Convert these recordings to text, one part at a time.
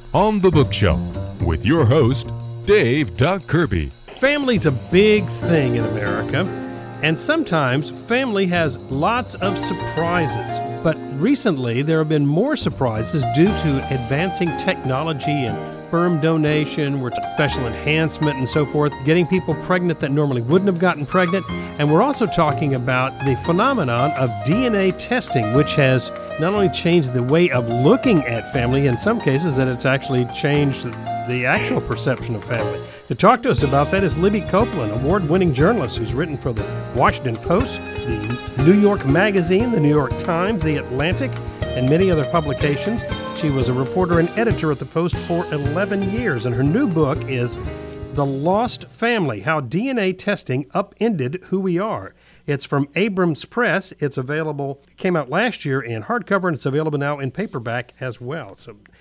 On the Bookshelf with your host, Dave Doc Kirby. Family's a big thing in America, and sometimes family has lots of surprises. But recently, there have been more surprises due to advancing technology and sperm donation, special enhancement and so forth, getting people pregnant that normally wouldn't have gotten pregnant. And we're also talking about the phenomenon of DNA testing, which has not only changed the way of looking at family, in some cases that it's actually changed the actual perception of family. To talk to us about that is Libby Copeland, award-winning journalist who's written for the Washington Post, the New York Magazine, the New York Times, the Atlantic, and many other publications. She was a reporter and editor at the Post for 11 years, and her new book is The Lost Family, How DNA Testing Upended Who We Are. It's from Abrams Press. It came out last year in hardcover, and it's available now in paperback as well.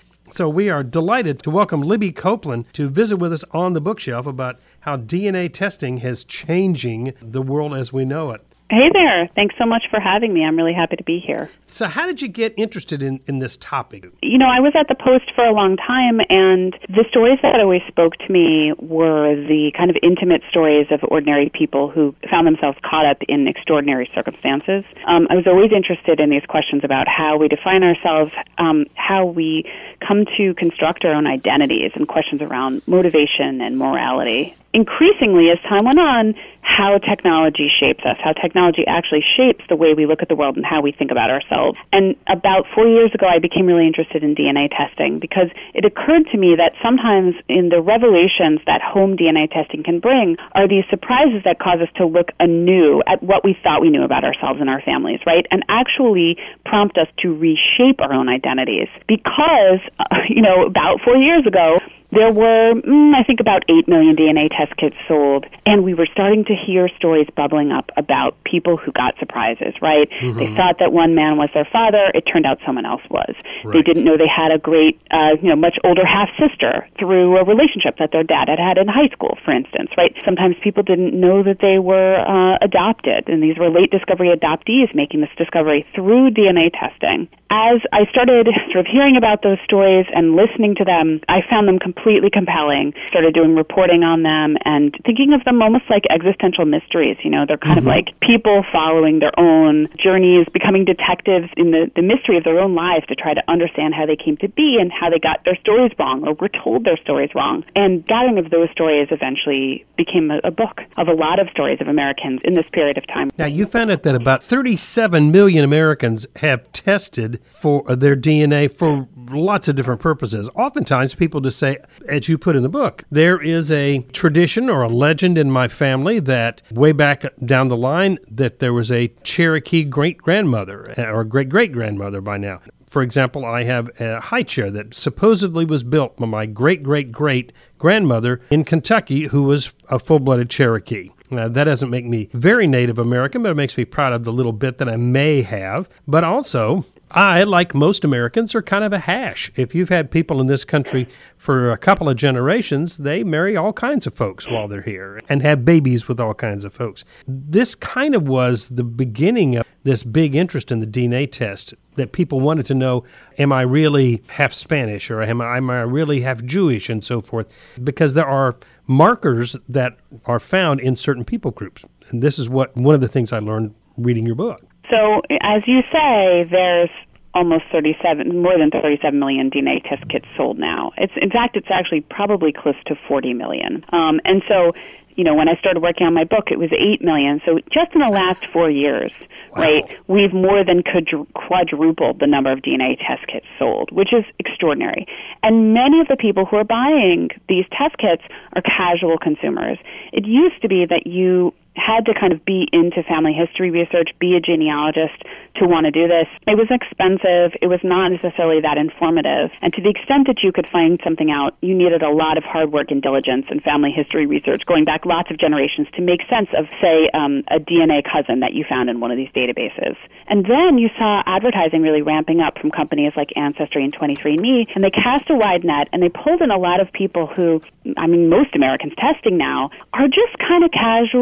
So we are delighted to welcome Libby Copeland to visit with us on the Bookshelf about how DNA testing is changing the world as we know it. Hey there. Thanks so much for having me. I'm really happy to be here. So how did you get interested in this topic? You know, I was at the Post for a long time, and the stories that always spoke to me were the kind of intimate stories of ordinary people who found themselves caught up in extraordinary circumstances. I was always interested in these questions about how we define ourselves, how we come to construct our own identities, and questions around motivation and morality. Increasingly, as time went on, how technology shapes us, how technology actually shapes the way we look at the world and how we think about ourselves. And about 4 years ago, I became really interested in DNA testing because it occurred to me that sometimes in the revelations that home DNA testing can bring are these surprises that cause us to look anew at what we thought we knew about ourselves and our families, right? And actually prompt us to reshape our own identities. Because, about 4 years ago, there were, I think, about 8 million DNA test kits sold, and we were starting to hear stories bubbling up about people who got surprises, right? Mm-hmm. They thought that one man was their father. It turned out someone else was. Right. They didn't know they had a great, much older half-sister through a relationship that their dad had in high school, for instance, right? Sometimes people didn't know that they were adopted, and these were late discovery adoptees making this discovery through DNA testing. As I started sort of hearing about those stories and listening to them, I found them completely compelling, started doing reporting on them and thinking of them almost like existential mysteries. They're kind of like people following their own journeys, becoming detectives in the mystery of their own lives to try to understand how they came to be and how they got their stories wrong or were told their stories wrong. And gathering of those stories eventually became a book of a lot of stories of Americans in this period of time. Now, you found out that about 37 million Americans have tested for their DNA for lots of different purposes. Oftentimes, people just say, as you put in the book, there is a tradition or a legend in my family that way back down the line that there was a Cherokee great-grandmother or great-great-grandmother by now. For example, I have a high chair that supposedly was built by my great-great-great-grandmother in Kentucky who was a full-blooded Cherokee. Now, that doesn't make me very Native American, but it makes me proud of the little bit that I may have. But also, I, like most Americans, are kind of a hash. If you've had people in this country for a couple of generations, they marry all kinds of folks while they're here and have babies with all kinds of folks. This kind of was the beginning of this big interest in the DNA test, that people wanted to know, am I really half Spanish or am I really half Jewish and so forth? Because there are markers that are found in certain people groups. And this is one of the things I learned reading your book. So, as you say, there's almost more than 37 million DNA test kits sold now. In fact, it's actually probably close to 40 million. And so, when I started working on my book, it was 8 million. So just in the last 4 years, wow, right, we've more than quadrupled the number of DNA test kits sold, which is extraordinary. And many of the people who are buying these test kits are casual consumers. It used to be that you had to kind of be into family history research, be a genealogist to want to do this. It was expensive. It was not necessarily that informative. And to the extent that you could find something out, you needed a lot of hard work and diligence and family history research going back lots of generations to make sense of, say, a DNA cousin that you found in one of these databases. And then you saw advertising really ramping up from companies like Ancestry and 23andMe, and they cast a wide net, and they pulled in a lot of people who, most Americans testing now, are just kind of casually wondering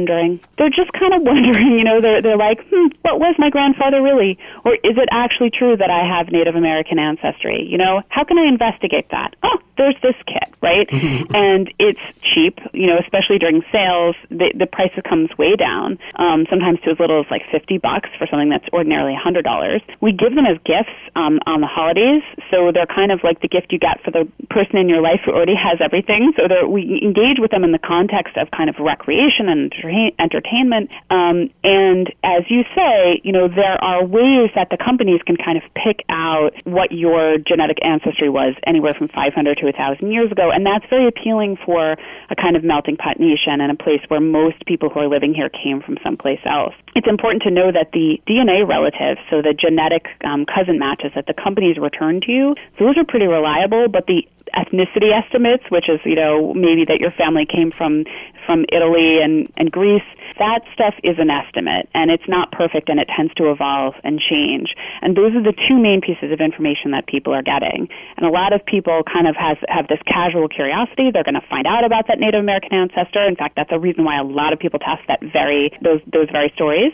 wondering. They're just kind of wondering, they're like, what was my grandfather really? Or is it actually true that I have Native American ancestry? How can I investigate that? Oh, there's this kit, right? And it's cheap, especially during sales. The price comes way down, sometimes to as little as like $50 for something that's ordinarily $100. We give them as gifts on the holidays, so they're kind of like the gift you get for the person in your life who already has everything. So we engage with them in the context of kind of recreation and entertainment. And as you say, there are ways that the companies can kind of pick out what your genetic ancestry was anywhere from 500 to 1,000 years ago. And that's very appealing for a kind of melting pot nation and a place where most people who are living here came from someplace else. It's important to know that the DNA relatives, so the genetic cousin matches that the companies return to you, those are pretty reliable, but the ethnicity estimates, which is, maybe that your family came from Italy and Greece, that stuff is an estimate, and it's not perfect, and it tends to evolve and change. And those are the two main pieces of information that people are getting. And a lot of people kind of have this casual curiosity. They're going to find out about that Native American ancestor. In fact, that's a reason why a lot of people test those very stories.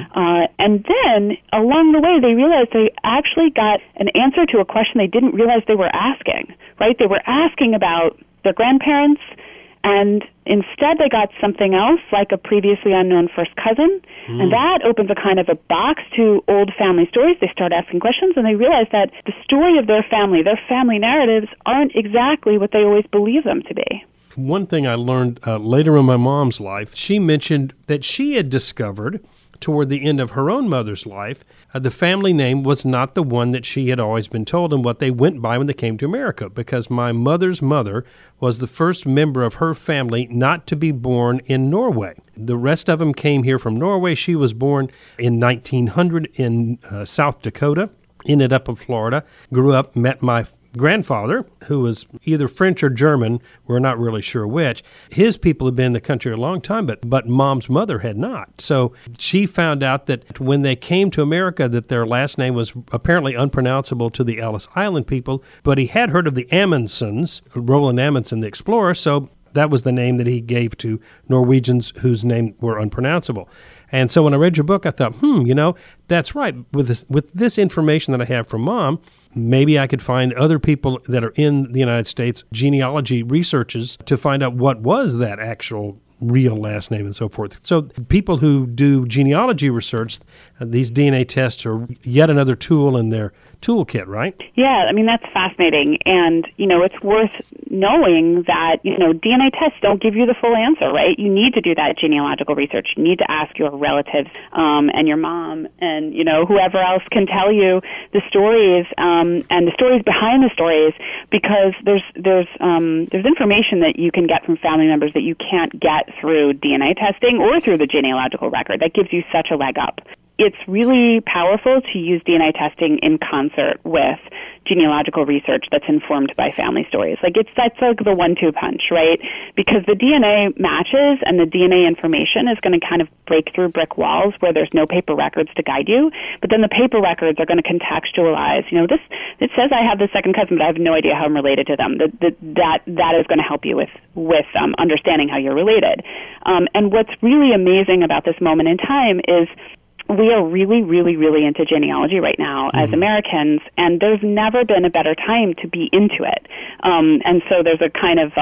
And then, along the way, they realized they actually got an answer to a question they didn't realize they were asking, right? They were asking about their grandparents, and instead they got something else, like a previously unknown first cousin, and that opens a kind of a box to old family stories. They start asking questions, and they realize that the story of their family narratives, aren't exactly what they always believe them to be. One thing I learned later in my mom's life, she mentioned that she had discovered toward the end of her own mother's life, the family name was not the one that she had always been told and what they went by when they came to America, because my mother's mother was the first member of her family not to be born in Norway. The rest of them came here from Norway. She was born in 1900 in South Dakota, ended up in Florida, grew up, met my grandfather, who was either French or German, we're not really sure which. His people had been in the country a long time, but Mom's mother had not. So she found out that when they came to America, that their last name was apparently unpronounceable to the Ellis Island people, but he had heard of the Amundsens, Roland Amundsen, the explorer, so that was the name that he gave to Norwegians whose names were unpronounceable. And so when I read your book, I thought, that's right. With this information that I have from Mom, maybe I could find other people that are in the United States, genealogy researches, to find out what was that actual real last name and so forth. So people who do genealogy research, these DNA tests are yet another tool in their toolkit, right? Yeah, that's fascinating. And, it's worth knowing that, DNA tests don't give you the full answer, right? You need to do that genealogical research. You need to ask your relatives and your mom and, whoever else can tell you the stories and the stories behind the stories, because there's information that you can get from family members that you can't get through DNA testing or through the genealogical record. That gives you such a leg up. It's really powerful to use DNA testing in concert with genealogical research that's informed by family stories. That's like the 1-2 punch, right? Because the DNA matches and the DNA information is going to kind of break through brick walls where there's no paper records to guide you. But then the paper records are going to contextualize, it says I have this second cousin, but I have no idea how I'm related to them. That is going to help you with understanding how you're related. And what's really amazing about this moment in time is we are really, really, really into genealogy right now as Americans, and there's never been a better time to be into it. And so there's a kind of,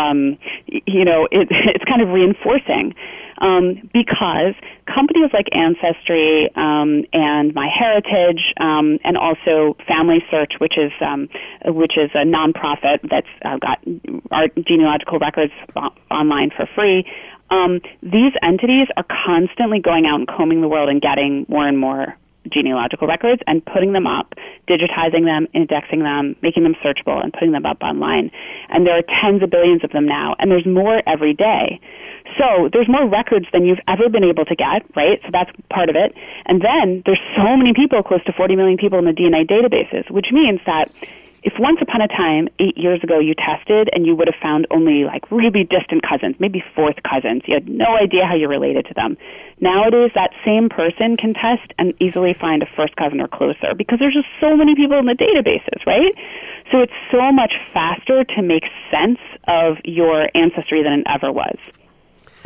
it's kind of reinforcing because companies like Ancestry and MyHeritage and also Family Search, which is a nonprofit that's got our genealogical records online for free. These entities are constantly going out and combing the world and getting more and more genealogical records and putting them up, digitizing them, indexing them, making them searchable, and putting them up online. And there are tens of billions of them now, and there's more every day. So there's more records than you've ever been able to get, right? So that's part of it. And then there's so many people, close to 40 million people in the DNA databases, which means that if once upon a time, 8 years ago, you tested and you would have found only really distant cousins, maybe fourth cousins, you had no idea how you're related to them. Nowadays, that same person can test and easily find a first cousin or closer because there's just so many people in the databases, right? So it's so much faster to make sense of your ancestry than it ever was.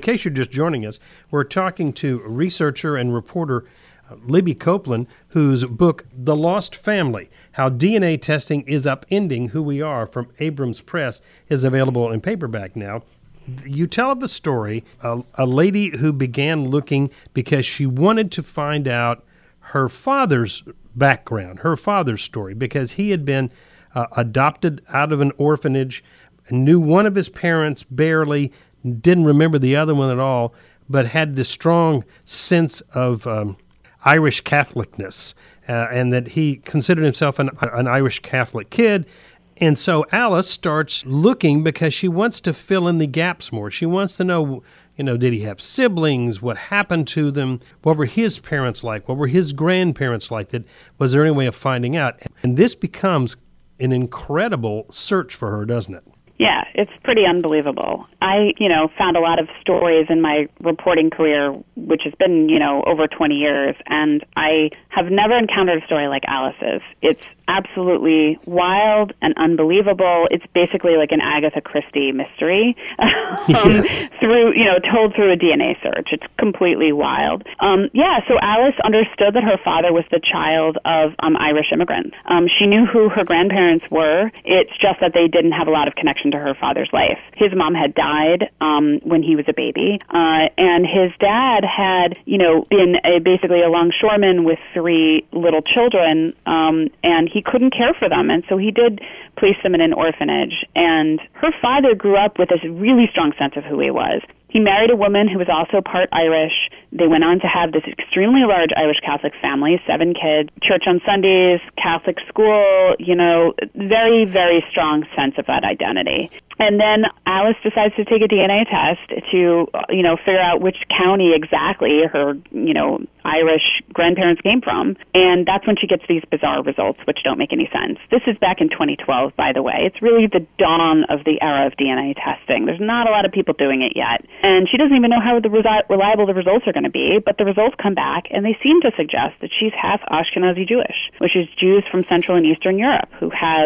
case you're just joining us, we're talking to researcher and reporter Libby Copeland, whose book, The Lost Family, How DNA Testing is Upending Who We Are, from Abrams Press, is available in paperback now. You tell of a story, a lady who began looking because she wanted to find out her father's background, her father's story, because he had been adopted out of an orphanage, knew one of his parents barely, didn't remember the other one at all, but had this strong sense of Irish Catholicness, and that he considered himself an Irish Catholic kid. And so Alice starts looking because she wants to fill in the gaps more. She wants to know, did he have siblings? What happened to them? What were his parents like? What were his grandparents like? Was there any way of finding out? And this becomes an incredible search for her, doesn't it? Yeah, it's pretty unbelievable. I, found a lot of stories in my reporting career, which has been, over 20 years, and I have never encountered a story like Alice's. It's absolutely wild and unbelievable. It's basically like an Agatha Christie mystery, yes. Told through a DNA search. It's completely wild. So Alice understood that her father was the child of Irish immigrants. She knew who her grandparents were. It's just that they didn't have a lot of connection to her father's life. His mom had died when he was a baby, and his dad had, been basically a longshoreman with 3 little children, and he couldn't care for them, and so he did place them in an orphanage. And her father grew up with this really strong sense of who he was. He married a woman who was also part Irish. They went on to have this extremely large Irish Catholic family, 7 kids, church on Sundays, Catholic school, very, very strong sense of that identity. And then Alice decides to take a DNA test to, figure out which county exactly her, Irish grandparents came from. And that's when she gets these bizarre results, which don't make any sense. This is back in 2012, by the way. It's really the dawn of the era of DNA testing. There's not a lot of people doing it yet. And she doesn't even know how reliable the results are going to be, but the results come back, and they seem to suggest that she's half Ashkenazi Jewish, which is Jews from Central and Eastern Europe who have,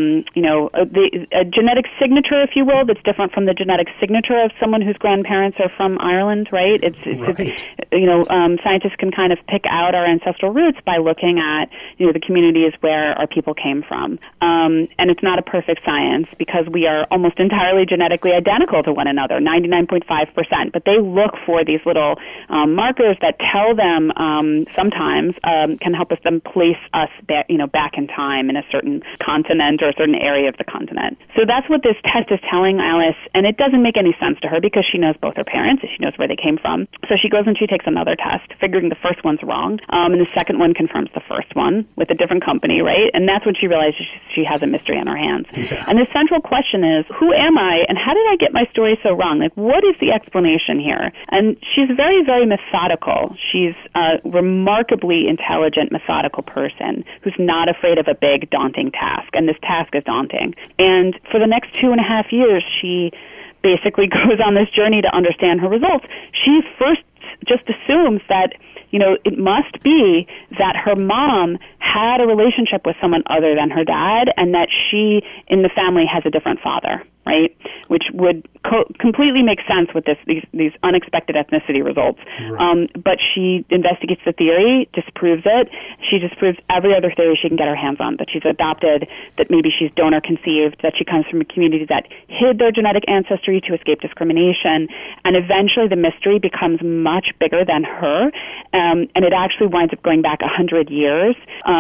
a genetic signature, if you will, that's different from the genetic signature of someone whose grandparents are from Ireland, right? Scientists can kind of pick out our ancestral roots by looking at, the communities where our people came from. And it's not a perfect science because we are almost entirely genetically identical to one another, 99.5%. But they look for these little markers that tell them sometimes can help them place us back in time in a certain continent or a certain area of the continent. So that's what this test is telling Alice, and it doesn't make any sense to her because she knows both her parents and she knows where they came from. So she goes and she takes another test, figuring the first one's wrong, and the second one confirms the first one with a different company, right? And that's when she realizes she has a mystery on her hands. Yeah. And the central question is, who am I, and how did I get my story so wrong? Like, what is the explanation here? And she's very, very methodical. She's a remarkably intelligent, methodical person who's not afraid of a big, daunting task, and this task is daunting. And for the next 2.5 years, she basically goes on this journey to understand her results. She first just assumes that, it must be that her mom had a relationship with someone other than her dad, and that she, in the family, has a different father, right? Which would completely make sense with these unexpected ethnicity results. Right. But she investigates the theory, disproves it. She disproves every other theory she can get her hands on, that she's adopted, that maybe she's donor conceived, that she comes from a community that hid their genetic ancestry to escape discrimination. And eventually the mystery becomes much bigger than her, and it actually winds up going back 100 years.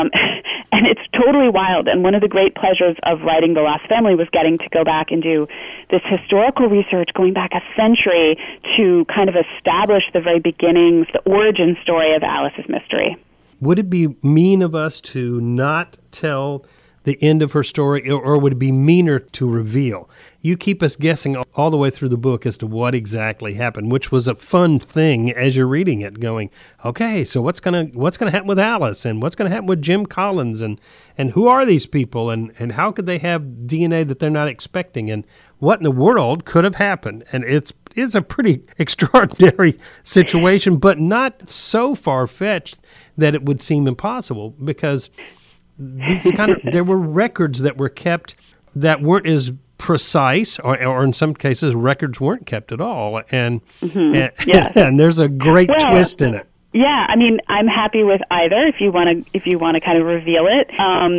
And it's totally wild. And one of the great pleasures of writing The Lost Family was getting to go back and do this historical research going back a century to kind of establish the very beginnings, the origin story of Alice's mystery. Would it be mean of us to not tell the end of her story, or would it be meaner to reveal? You keep us guessing all the way through the book as to what exactly happened, which was a fun thing as you're reading it, going, okay, so what's gonna happen with Alice, and what's gonna happen with Jim Collins, and who are these people, and how could they have DNA that they're not expecting, and what in the world could have happened? And it's a pretty extraordinary situation, but not so far-fetched that it would seem impossible, because there were records that were kept that weren't as precise, or in some cases, records weren't kept at all. And Yes. and there's a great twist in it. Yeah, I mean, I'm happy with either. If you want to kind of reveal it,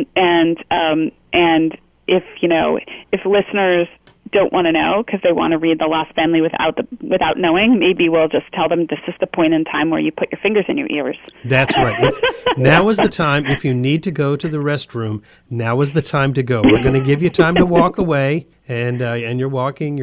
and if listeners don't want to know because they want to read The Lost Family without knowing, maybe we'll just tell them this is the point in time where you put your fingers in your ears. That's right. Now is the time. If you need to go to the restroom, now is the time to go. We're going to give you time to walk away, and you're walking.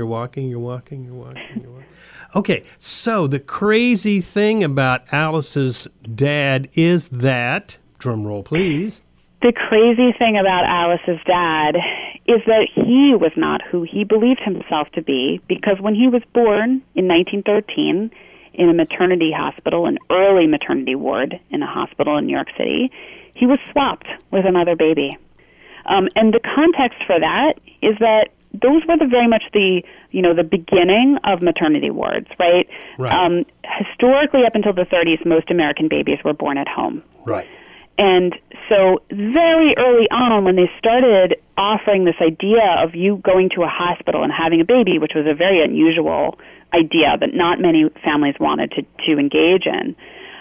Okay, so the crazy thing about Alice's dad is that, drum roll please. The crazy thing about Alice's dad is that he was not who he believed himself to be, because when he was born in 1913 in a maternity hospital, an early maternity ward in a hospital in New York City, he was swapped with another baby. And the context for that is that those were very much the beginning of maternity wards, right? Historically, up until the 30s, most American babies were born at home. Right. And so very early on, when they started offering this idea of you going to a hospital and having a baby, which was a very unusual idea that not many families wanted to engage in,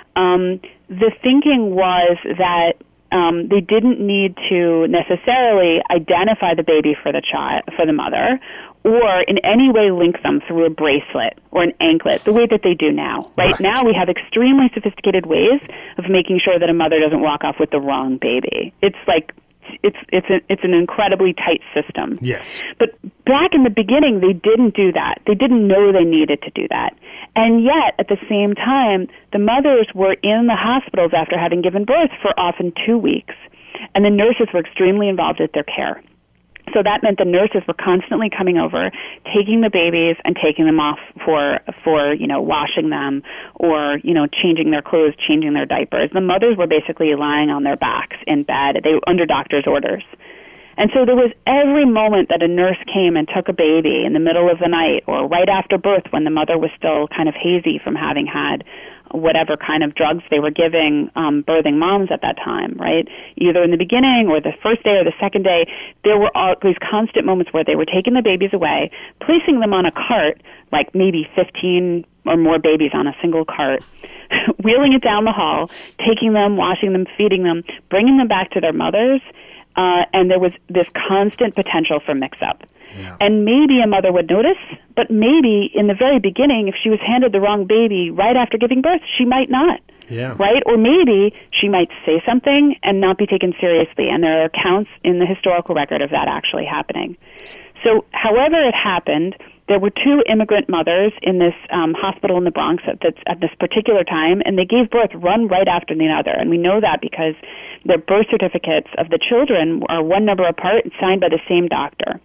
the thinking was that they didn't need to necessarily identify the baby for the mother, or in any way link them through a bracelet or an anklet, the way that they do now. Right now, we have extremely sophisticated ways of making sure that a mother doesn't walk off with the wrong baby. It's like it's an incredibly tight system. Yes. But back in the beginning, they didn't do that. They didn't know they needed to do that. And yet, at the same time, the mothers were in the hospitals after having given birth for often 2 weeks, and the nurses were extremely involved with their care. So that meant the nurses were constantly coming over, taking the babies and taking them off for washing them, or changing their clothes, changing their diapers. The mothers were basically lying on their backs in bed. They were under doctor's orders. And so there was every moment that a nurse came and took a baby in the middle of the night or right after birth, when the mother was still kind of hazy from having had whatever kind of drugs they were giving birthing moms at that time, right? Either in the beginning or the first day or the second day, there were all these constant moments where they were taking the babies away, placing them on a cart, like maybe 15 or more babies on a single cart, wheeling it down the hall, taking them, washing them, feeding them, bringing them back to their mothers, and there was this constant potential for mix-up. Yeah. And maybe a mother would notice, but maybe in the very beginning, if she was handed the wrong baby right after giving birth, she might not. Yeah. Right? Or maybe she might say something and not be taken seriously. And there are accounts in the historical record of that actually happening. So however it happened, there were 2 immigrant mothers in this hospital in the Bronx at this particular time, and they gave birth one right after the other. And we know that because their birth certificates of the children are one number apart and signed by the same doctor.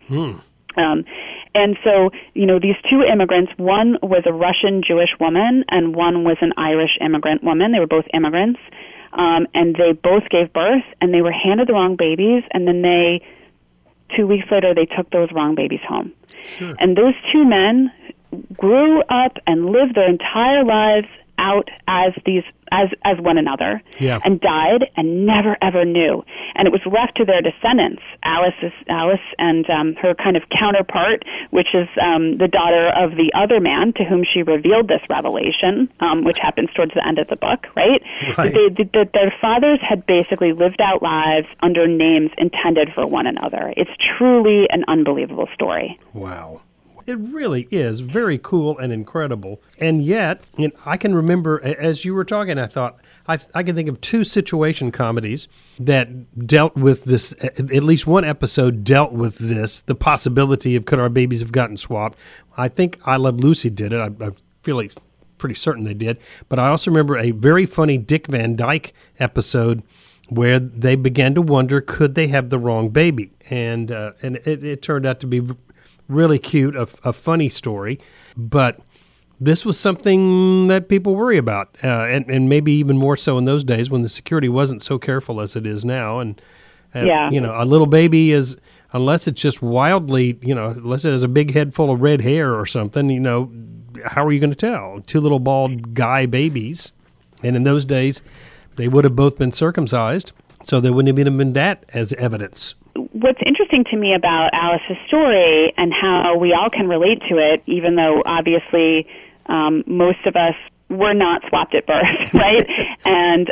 And so, these 2 immigrants, one was a Russian Jewish woman and one was an Irish immigrant woman. They were both immigrants. And they both gave birth, and they were handed the wrong babies, and then 2 weeks later, they took those wrong babies home. Sure. And those 2 men grew up and lived their entire lives out as one another, and died and never ever knew. And it was left to their descendants, Alice and her kind of counterpart, which is the daughter of the other man to whom she revealed this revelation, which happens towards the end of the book, right? Their fathers had basically lived out lives under names intended for one another. It's truly an unbelievable story. Wow. It really is very cool and incredible. And yet, I can remember, as you were talking, I thought, I can think of 2 situation comedies that dealt with this. At least one episode dealt with this, the possibility of could our babies have gotten swapped. I think I Love Lucy did it. I feel like pretty certain they did. But I also remember a very funny Dick Van Dyke episode where they began to wonder, could they have the wrong baby? And it turned out to be really cute, a funny story, but this was something that people worry about, and maybe even more so in those days when the security wasn't so careful as it is now. And a little baby is, unless it's just wildly, unless it has a big head full of red hair or something, how are you going to tell? 2 little bald guy babies, and in those days, they would have both been circumcised, so there wouldn't have even been that as evidence. what's interesting to me about Alice's story and how we all can relate to it, even though obviously most of us were not swapped at birth, right? and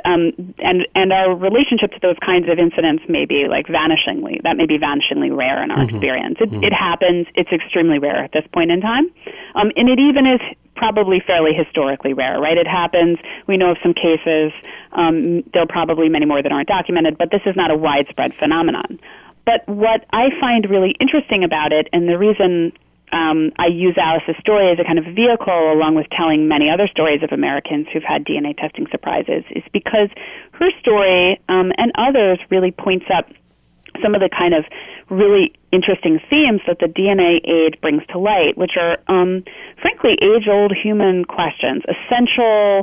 our relationship to those kinds of incidents may be vanishingly rare in our experience. It happens. It's extremely rare at this point in time. And it even is probably fairly historically rare, right? It happens. We know of some cases. There are probably many more that aren't documented, but this is not a widespread phenomenon. But what I find really interesting about it, and the reason I use Alice's story as a kind of vehicle along with telling many other stories of Americans who've had DNA testing surprises, is because her story and others really points up some of the kind of really interesting themes that the DNA age brings to light, which are, frankly, age-old human questions, essential,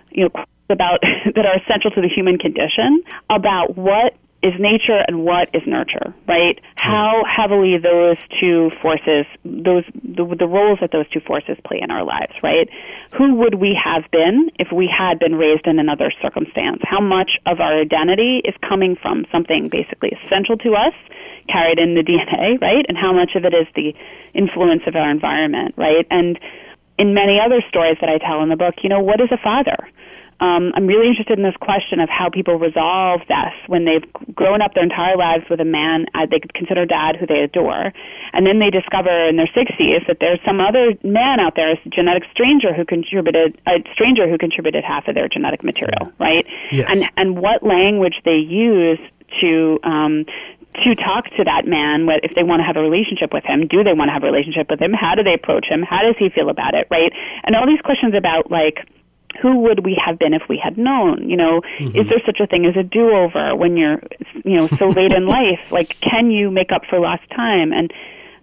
about that are essential to the human condition, about what is nature and what is nurture, right? How heavily those two forces, the roles that those two forces play in our lives, right? Who would we have been if we had been raised in another circumstance? How much of our identity is coming from something basically essential to us, carried in the DNA, right? And how much of it is the influence of our environment, right? And in many other stories that I tell in the book, what is a father? I'm really interested in this question of how people resolve death when they've grown up their entire lives with a man they could consider dad who they adore, and then they discover in their 60s that there's some other man out there, a genetic stranger who contributed half of their genetic material, right? Yes. And what language they use to talk to that man, if they want to have a relationship with him. Do they want to have a relationship with him? How do they approach him? How does he feel about it, right? And all these questions about, who would we have been if we had known? Is there such a thing as a do-over when you're, so late in life? Can you make up for lost time? And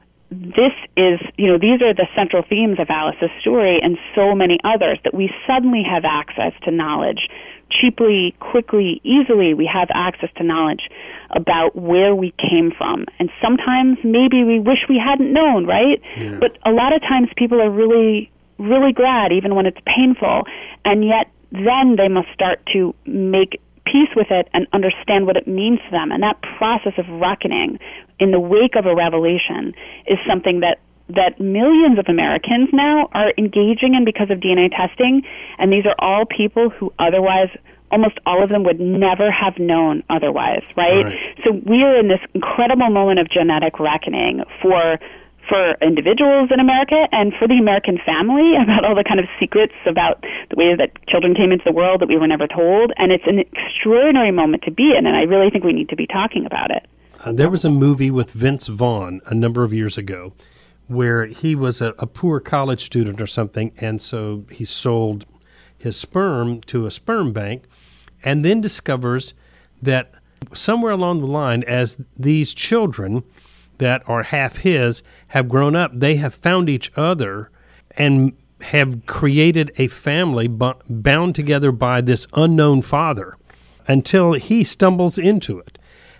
this is, these are the central themes of Alice's story and so many others, that we suddenly have access to knowledge cheaply, quickly, easily. We have access to knowledge about where we came from. And sometimes maybe we wish we hadn't known, right? Yeah. But a lot of times people are really glad, even when it's painful, and yet then they must start to make peace with it and understand what it means to them. And that process of reckoning in the wake of a revelation is something that millions of Americans now are engaging in because of DNA testing, and these are all people who otherwise, almost all of them, would never have known otherwise, right? So we are in this incredible moment of genetic reckoning for individuals in America and for the American family, about all the kind of secrets about the way that children came into the world that we were never told. And it's an extraordinary moment to be in, and I really think we need to be talking about it. There was a movie with Vince Vaughn a number of years ago where he was a poor college student or something, and so he sold his sperm to a sperm bank and then discovers that somewhere along the line, as these children that are half his have grown up, they have found each other and have created a family bound together by this unknown father until he stumbles into it.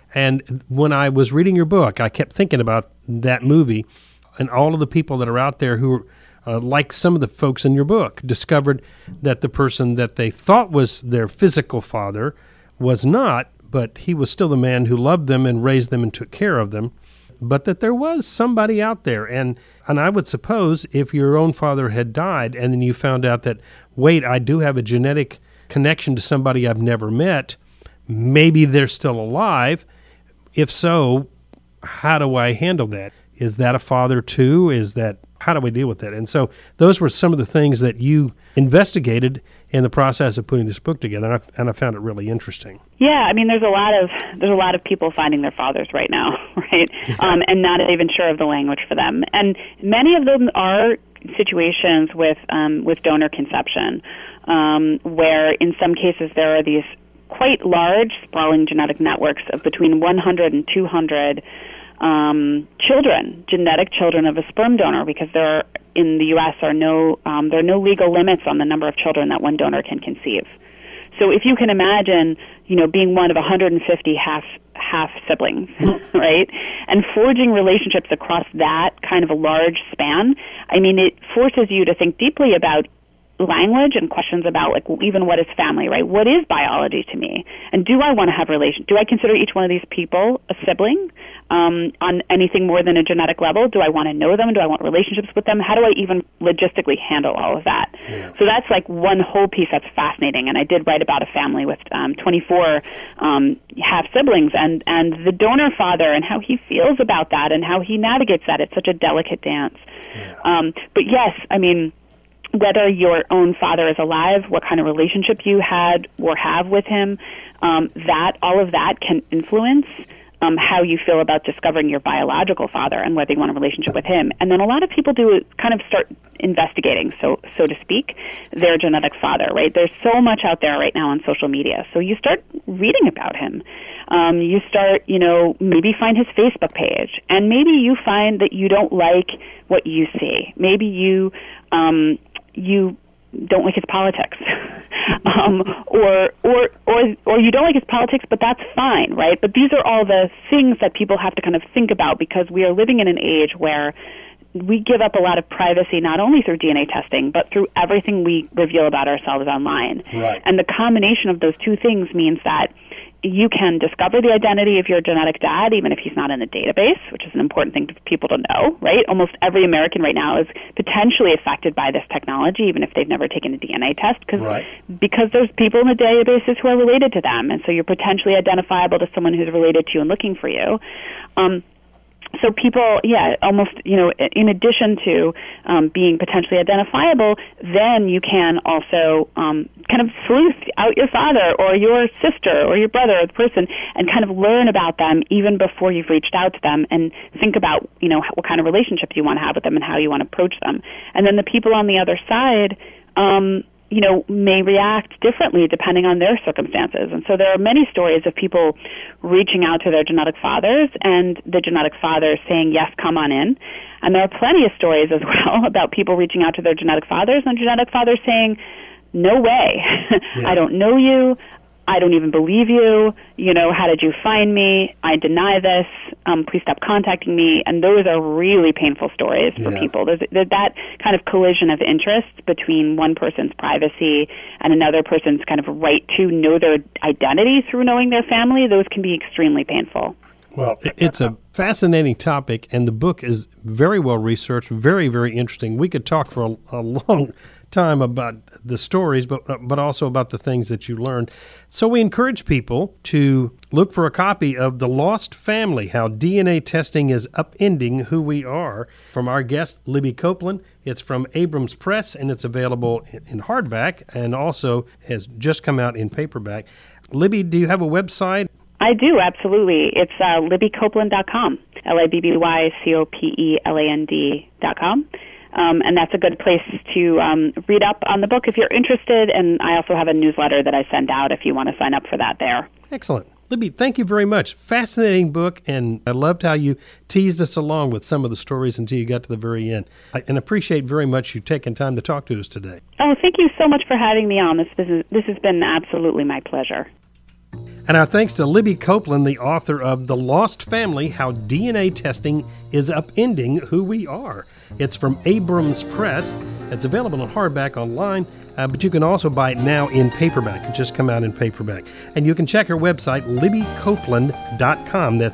And when I was reading your book, I kept thinking about that movie and all of the people that are out there who are, like some of the folks in your book, discovered that the person that they thought was their physical father was not, but he was still the man who loved them and raised them and took care of them. But that there was somebody out there. And I would suppose if your own father had died and then you found out that, wait, I do have a genetic connection to somebody I've never met, maybe they're still alive. If so, how do I handle that? Is that a father too? How do we deal with that? And so those were some of the things that you investigated in the process of putting this book together, and I found it really interesting. Yeah, I mean, there's a lot of people finding their fathers right now, right? And not even sure of the language for them. And many of them are situations with donor conception, where in some cases there are these quite large, sprawling genetic networks of between 100 and 200 genetic children of a sperm donor, because in the U.S. there are no legal limits on the number of children that one donor can conceive. So if you can imagine, being one of 150 half siblings, right, and forging relationships across that kind of a large span, I mean, it forces you to think deeply about language and questions about, like, even what is family, right? What is biology to me? And do I want to have relations? Do I consider each one of these people a sibling on anything more than a genetic level? Do I want to know them? Do I want relationships with them? How do I even logistically handle all of that? Yeah. So that's like one whole piece that's fascinating. And I did write about a family with 24 half-siblings and the donor father and how he feels about that and how he navigates that. It's such a delicate dance. Yeah. But yes, I mean, whether your own father is alive, what kind of relationship you had or have with him, all of that can influence how you feel about discovering your biological father and whether you want a relationship with him. And then a lot of people do kind of start investigating, so to speak, their genetic father, right? There's so much out there right now on social media. So you start reading about him. You start, maybe find his Facebook page. And maybe you find that you don't like what you see. Maybe you don't like his politics, or you don't like his politics, but that's fine, right? But these are all the things that people have to kind of think about because we are living in an age where we give up a lot of privacy, not only through DNA testing, but through everything we reveal about ourselves online. Right. And the combination of those two things means that you can discover the identity of your genetic dad, even if he's not in a database, which is an important thing for people to know, right? Almost every American right now is potentially affected by this technology, even if they've never taken a DNA test, because there's people in the databases who are related to them, and so you're potentially identifiable to someone who's related to you and looking for you. So people, almost, in addition to being potentially identifiable, then you can also kind of sleuth out your father or your sister or your brother or the person and kind of learn about them even before you've reached out to them and think about, what kind of relationships you want to have with them and how you want to approach them. And then the people on the other side, may react differently depending on their circumstances. And so there are many stories of people reaching out to their genetic fathers and the genetic fathers saying, yes, come on in. And there are plenty of stories as well about people reaching out to their genetic fathers and genetic fathers saying, no way, I don't know you. I don't even believe you. How did you find me? I deny this. Please stop contacting me. And those are really painful stories for people. There's that kind of collision of interest between one person's privacy and another person's kind of right to know their identity through knowing their family. Those can be extremely painful. Well, it's a fascinating topic, and the book is very well researched, very, very interesting. We could talk for a long time about the stories, but also about the things that you learned. So we encourage people to look for a copy of The Lost Family, How DNA Testing is Upending Who We Are, from our guest, Libby Copeland. It's from Abrams Press, and it's available in hardback and also has just come out in paperback. Libby, do you have a website? I do, absolutely. It's LibbyCopeland.com, LibbyCopeland.com. And that's a good place to read up on the book if you're interested. And I also have a newsletter that I send out if you want to sign up for that there. Excellent. Libby, thank you very much. Fascinating book, and I loved how you teased us along with some of the stories until you got to the very end. And appreciate very much you taking time to talk to us today. Oh, thank you so much for having me on. This has been absolutely my pleasure. And our thanks to Libby Copeland, the author of The Lost Family, How DNA Testing is Upending Who We Are. It's from Abrams Press. It's available in hardback online, but you can also buy it now in paperback. It just come out in paperback. And you can check her website, LibbyCopeland.com. That's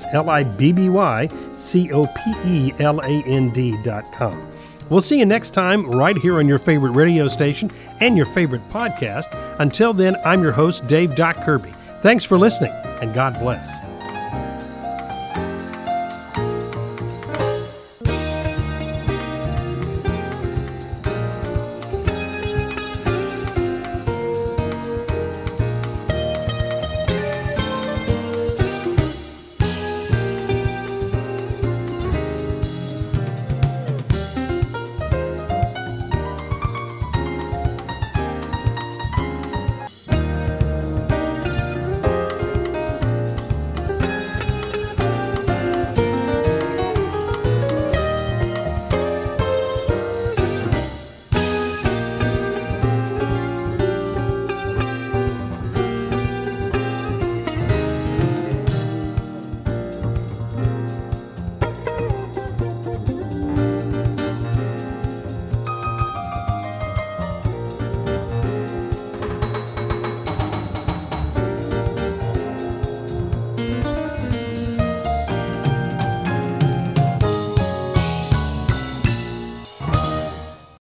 LibbyCopeland.com. We'll see you next time right here on your favorite radio station and your favorite podcast. Until then, I'm your host, Dave Doc Kirby. Thanks for listening, and God bless.